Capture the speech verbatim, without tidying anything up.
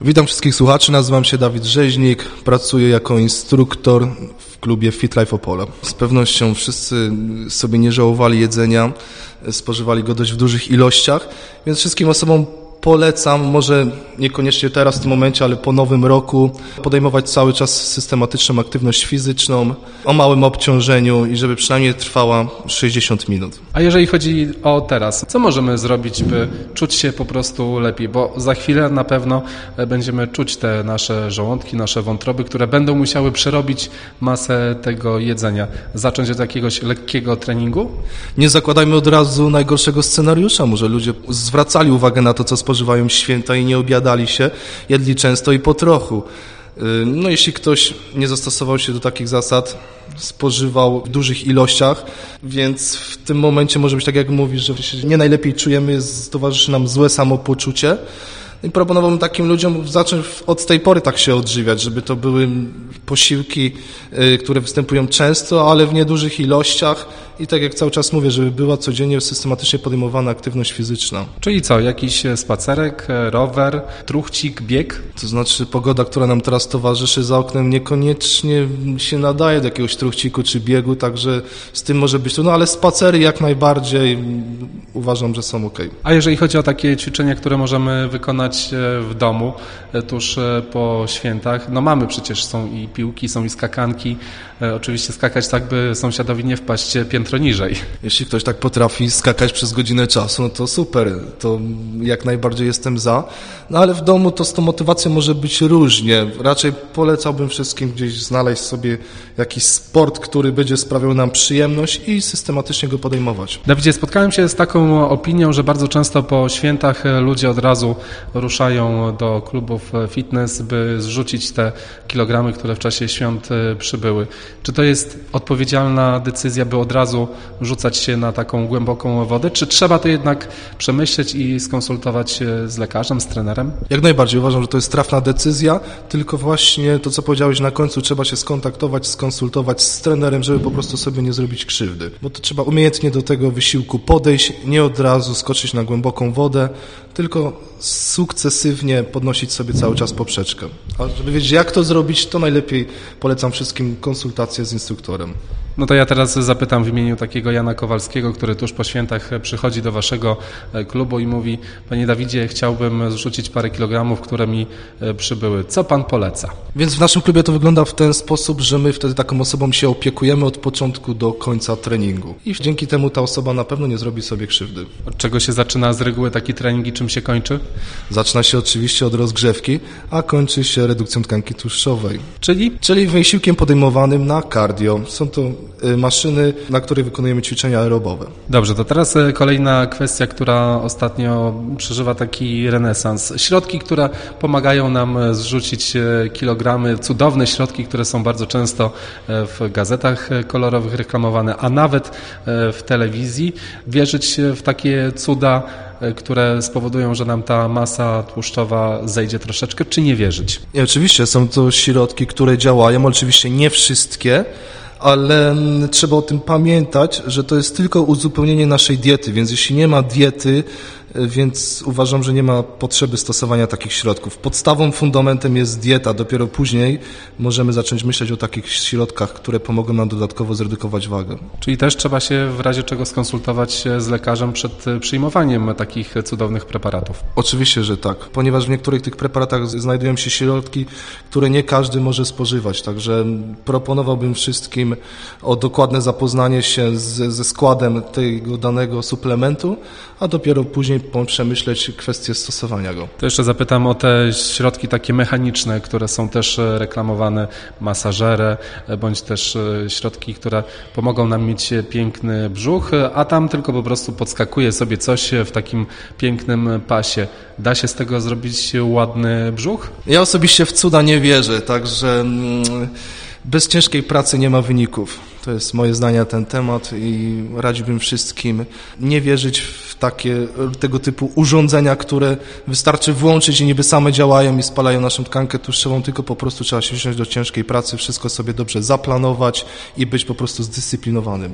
Witam wszystkich słuchaczy, nazywam się Dawid Rzeźnik, pracuję jako instruktor w klubie Fit Life Opole. Z pewnością wszyscy sobie nie żałowali jedzenia, spożywali go dość w dużych ilościach, więc wszystkim osobom polecam, może niekoniecznie teraz w tym momencie, ale po nowym roku podejmować cały czas systematyczną aktywność fizyczną o małym obciążeniu i żeby przynajmniej trwała sześćdziesiąt minut. A jeżeli chodzi o teraz, co możemy zrobić, by czuć się po prostu lepiej? Bo za chwilę na pewno będziemy czuć te nasze żołądki, nasze wątroby, które będą musiały przerobić masę tego jedzenia. Zacząć od jakiegoś lekkiego treningu? Nie zakładajmy od razu najgorszego scenariusza. Może ludzie zwracali uwagę na to, co spożywają święta i nie obiadali się, jedli często i po trochu. No jeśli ktoś nie zastosował się do takich zasad, spożywał w dużych ilościach, więc w tym momencie może być tak, jak mówisz, że się nie najlepiej czujemy, towarzyszy nam złe samopoczucie. I proponowałbym takim ludziom zacząć od tej pory tak się odżywiać, żeby to były posiłki, które występują często, ale w niedużych ilościach i tak jak cały czas mówię, żeby była codziennie systematycznie podejmowana aktywność fizyczna. Czyli co, jakiś spacerek, rower, truchcik, bieg? To znaczy pogoda, która nam teraz towarzyszy za oknem, niekoniecznie się nadaje do jakiegoś truchciku czy biegu, także z tym może być trudno, ale spacery jak najbardziej uważam, że są okej. A jeżeli chodzi o takie ćwiczenia, które możemy wykonać w domu tuż po świętach, no mamy przecież, są i piłki, są i skakanki, oczywiście skakać tak, by sąsiadowi nie wpaść piętro niżej. Jeśli ktoś tak potrafi skakać przez godzinę czasu, no to super, to jak najbardziej jestem za, no ale w domu to z tą motywacją może być różnie, raczej polecałbym wszystkim gdzieś znaleźć sobie jakiś sport, który będzie sprawiał nam przyjemność i systematycznie go podejmować. Dawidzie, spotkałem się z taką opinią, że bardzo często po świętach ludzie od razu ruszają do klubów fitness, by zrzucić te kilogramy, które w czasie świąt przybyły. Czy to jest odpowiedzialna decyzja, by od razu rzucać się na taką głęboką wodę, czy trzeba to jednak przemyśleć i skonsultować się z lekarzem, z trenerem? Jak najbardziej uważam, że to jest trafna decyzja, tylko właśnie to, co powiedziałeś na końcu, trzeba się skontaktować, skonsultować z trenerem, żeby po prostu sobie nie zrobić krzywdy, bo to trzeba umiejętnie do tego wysiłku podejść, nie od razu skoczyć na głęboką wodę, tylko sukcesywnie podnosić sobie cały czas poprzeczkę. A żeby wiedzieć, jak to zrobić, to najlepiej polecam wszystkim konsultację z instruktorem. No to ja teraz zapytam w imieniu takiego Jana Kowalskiego, który tuż po świętach przychodzi do waszego klubu i mówi: Panie Dawidzie, chciałbym zrzucić parę kilogramów, które mi przybyły. Co pan poleca? Więc w naszym klubie to wygląda w ten sposób, że my wtedy taką osobą się opiekujemy od początku do końca treningu. I dzięki temu ta osoba na pewno nie zrobi sobie krzywdy. Od czego się zaczyna z reguły taki trening i czym się kończy? Zaczyna się oczywiście od rozgrzewki, a kończy się redukcją tkanki tłuszczowej. Czyli? Czyli wysiłkiem podejmowanym na cardio. Są to maszyny, na których wykonujemy ćwiczenia aerobowe. Dobrze, to teraz kolejna kwestia, która ostatnio przeżywa taki renesans. Środki, które pomagają nam zrzucić kilogramy, cudowne środki, które są bardzo często w gazetach kolorowych reklamowane, a nawet w telewizji. Wierzyć w takie cuda, które spowodują, że nam ta masa tłuszczowa zejdzie troszeczkę, czy nie wierzyć? I oczywiście są to środki, które działają, oczywiście nie wszystkie, ale trzeba o tym pamiętać, że to jest tylko uzupełnienie naszej diety, więc jeśli nie ma diety, więc uważam, że nie ma potrzeby stosowania takich środków. Podstawą, fundamentem jest dieta, dopiero później możemy zacząć myśleć o takich środkach, które pomogą nam dodatkowo zredukować wagę. Czyli też trzeba się w razie czego skonsultować z lekarzem przed przyjmowaniem takich cudownych preparatów? Oczywiście, że tak, ponieważ w niektórych tych preparatach znajdują się środki, które nie każdy może spożywać, także proponowałbym wszystkim o dokładne zapoznanie się z, ze składem tego danego suplementu, a dopiero później przemyśleć kwestię stosowania go. To jeszcze zapytam o te środki takie mechaniczne, które są też reklamowane, masażery, bądź też środki, które pomogą nam mieć piękny brzuch, a tam tylko po prostu podskakuje sobie coś w takim pięknym pasie. Da się z tego zrobić ładny brzuch? Ja osobiście w cuda nie wierzę, także bez ciężkiej pracy nie ma wyników. To jest moje zdanie na ten temat i radziłbym wszystkim nie wierzyć w takie tego typu urządzenia, które wystarczy włączyć i niby same działają i spalają naszą tkankę tłuszczową, tylko po prostu trzeba się wziąć do ciężkiej pracy, wszystko sobie dobrze zaplanować i być po prostu zdyscyplinowanym.